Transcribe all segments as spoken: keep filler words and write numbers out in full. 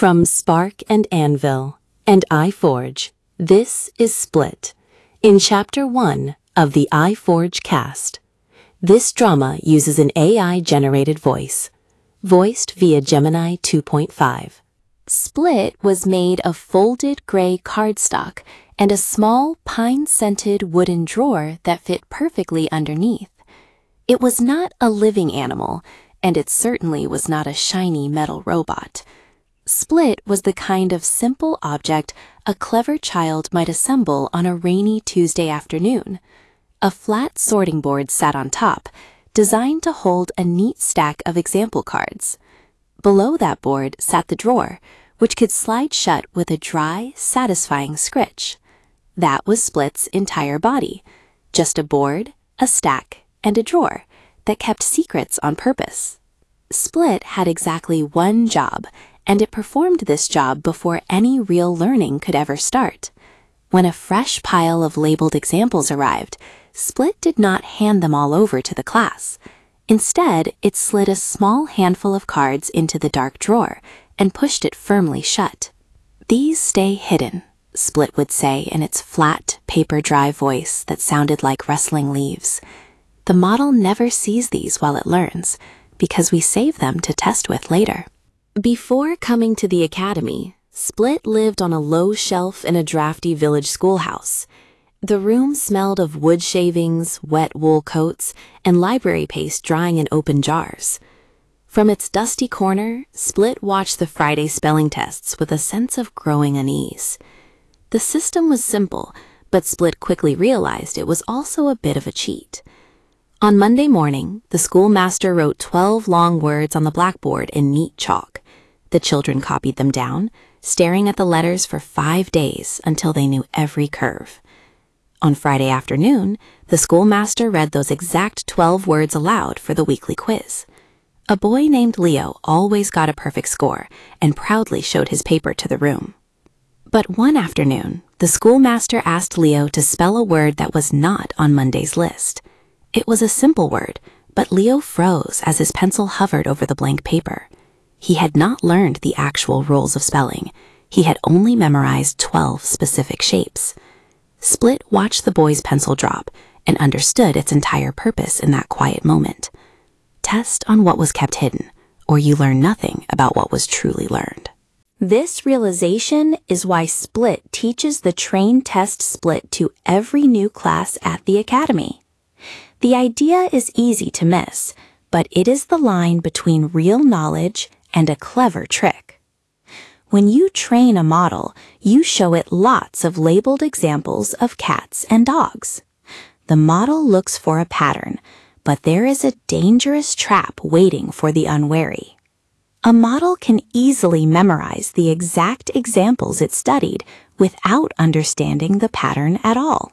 From Spark and Anvil and iForge, this is Split, in Chapter one of the iForge cast. This drama uses an A I-generated voice, voiced via Gemini two point five. Split was made of folded gray cardstock and a small pine-scented wooden drawer that fit perfectly underneath. It was not a living animal, and it certainly was not a shiny metal robot. Split was the kind of simple object a clever child might assemble on a rainy Tuesday afternoon. A flat sorting board sat on top, designed to hold a neat stack of example cards. Below that board sat the drawer, which could slide shut with a dry, satisfying scritch. That was Split's entire body, just a board, a stack, and a drawer that kept secrets on purpose. Split had exactly one job, and it performed this job before any real learning could ever start. When a fresh pile of labeled examples arrived, Split did not hand them all over to the class. Instead, it slid a small handful of cards into the dark drawer and pushed it firmly shut. "These stay hidden," Split would say in its flat, paper-dry voice that sounded like rustling leaves. "The model never sees these while it learns, because we save them to test with later." Before coming to the academy, Split lived on a low shelf in a drafty village schoolhouse. The room smelled of wood shavings, wet wool coats, and library paste drying in open jars. From its dusty corner, Split watched the Friday spelling tests with a sense of growing unease. The system was simple, but Split quickly realized it was also a bit of a cheat. On Monday morning, the schoolmaster wrote twelve long words on the blackboard in neat chalk. The children copied them down, staring at the letters for five days until they knew every curve. On Friday afternoon, the schoolmaster read those exact twelve words aloud for the weekly quiz. A boy named Leo always got a perfect score and proudly showed his paper to the room. But one afternoon, the schoolmaster asked Leo to spell a word that was not on Monday's list. It was a simple word, but Leo froze as his pencil hovered over the blank paper. He had not learned the actual rules of spelling. He had only memorized twelve specific shapes. Split watched the boy's pencil drop and understood its entire purpose in that quiet moment. Test on what was kept hidden, or you learn nothing about what was truly learned. This realization is why Split teaches the train test split to every new class at the academy. The idea is easy to miss, but it is the line between real knowledge and a clever trick. When you train a model, you show it lots of labeled examples of cats and dogs. The model looks for a pattern, but there is a dangerous trap waiting for the unwary. A model can easily memorize the exact examples it studied without understanding the pattern at all.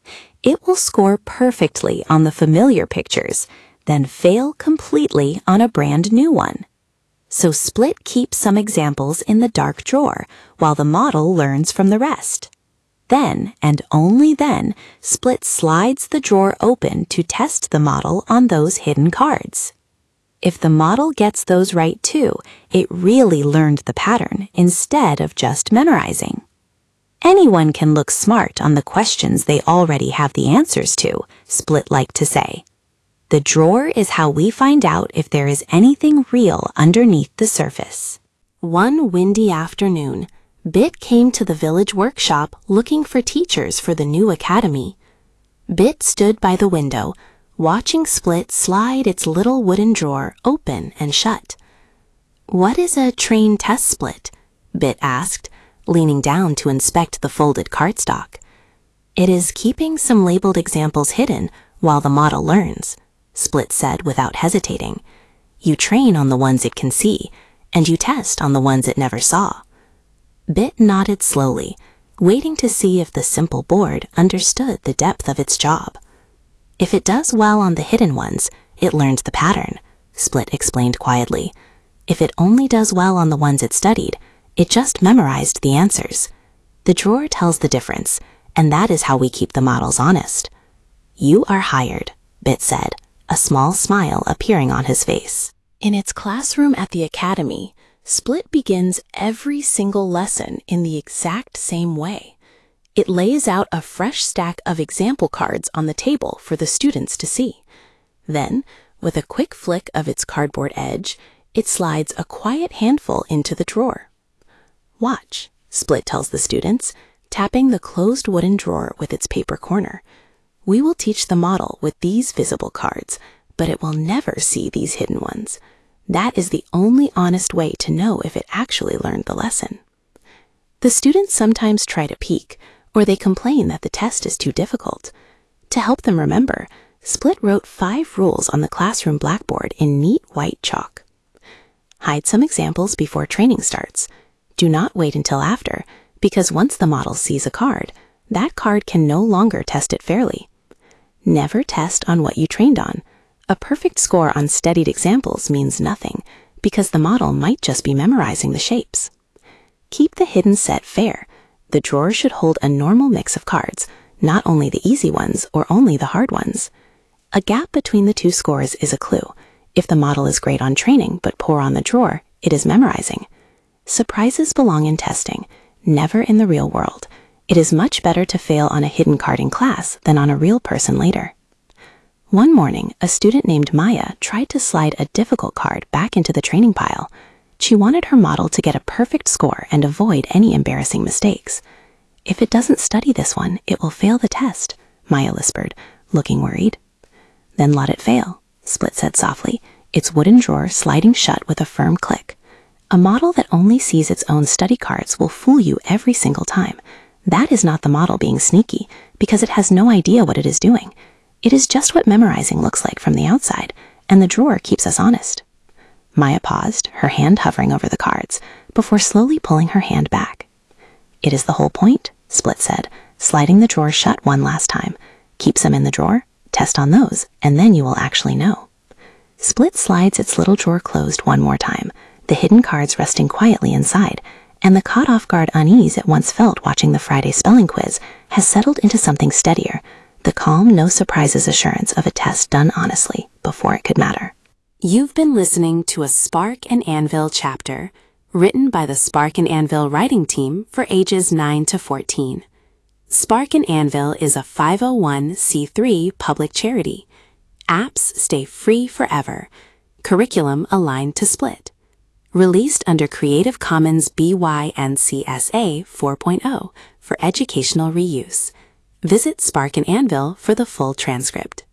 It will score perfectly on the familiar pictures, then fail completely on a brand new one. So Split keeps some examples in the dark drawer while the model learns from the rest. Then, and only then, Split slides the drawer open to test the model on those hidden cards. If the model gets those right too, it really learned the pattern instead of just memorizing. Anyone can look smart on the questions they already have the answers to, Split liked to say. The drawer is how we find out if there is anything real underneath the surface. One windy afternoon, Bit came to the village workshop looking for teachers for the new academy. Bit stood by the window, watching Split slide its little wooden drawer open and shut. "What is a train test split?" Bit asked, leaning down to inspect the folded cardstock. "It is keeping some labeled examples hidden while the model learns," Split said without hesitating. "You train on the ones it can see, and you test on the ones it never saw." Bit nodded slowly, waiting to see if the simple board understood the depth of its job. "If it does well on the hidden ones, it learns the pattern," Split explained quietly. "If it only does well on the ones it studied, it just memorized the answers. The drawer tells the difference, and that is how we keep the models honest." "You are hired," Bit said, a small smile appearing on his face. In its classroom at the academy, Split begins every single lesson in the exact same way. It lays out a fresh stack of example cards on the table for the students to see. Then, with a quick flick of its cardboard edge, it slides a quiet handful into the drawer. "Watch," Split tells the students, tapping the closed wooden drawer with its paper corner. "We will teach the model with these visible cards, but it will never see these hidden ones. That is the only honest way to know if it actually learned the lesson." The students sometimes try to peek, or they complain that the test is too difficult. To help them remember, Split wrote five rules on the classroom blackboard in neat white chalk. Hide some examples before training starts. Do not wait until after, because once the model sees a card, that card can no longer test it fairly. Never test on what you trained on. A perfect score on studied examples means nothing, because the model might just be memorizing the shapes. Keep the hidden set fair. The drawer should hold a normal mix of cards, not only the easy ones or only the hard ones. A gap between the two scores is a clue. If the model is great on training but poor on the drawer, it is memorizing. Surprises belong in testing, never in the real world. It is much better to fail on a hidden card in class than on a real person later. One morning, a student named Maya tried to slide a difficult card back into the training pile. She wanted her model to get a perfect score and avoid any embarrassing mistakes. "If it doesn't study this one, it will fail the test," Maya whispered, looking worried. "Then let it fail," Split said softly, its wooden drawer sliding shut with a firm click. "A model that only sees its own study cards will fool you every single time. That is not the model being sneaky, because it has no idea what it is doing. It is just what memorizing looks like from the outside, and the drawer keeps us honest." Maya paused, her hand hovering over the cards, before slowly pulling her hand back. "It is the whole point," Split said, sliding the drawer shut one last time. "Keep some in the drawer, test on those, and then you will actually know." Split slides its little drawer closed one more time, the hidden cards resting quietly inside, and the caught-off-guard unease it once felt watching the Friday spelling quiz has settled into something steadier, the calm, no-surprises assurance of a test done honestly before it could matter. You've been listening to a Spark and Anvil chapter, written by the Spark and Anvil writing team for ages nine to fourteen. Spark and Anvil is a five oh one c three public charity. Apps stay free forever. Curriculum aligned to Split. Released under Creative Commons B Y N C S A four point oh for educational reuse. Visit Spark and Anvil for the full transcript.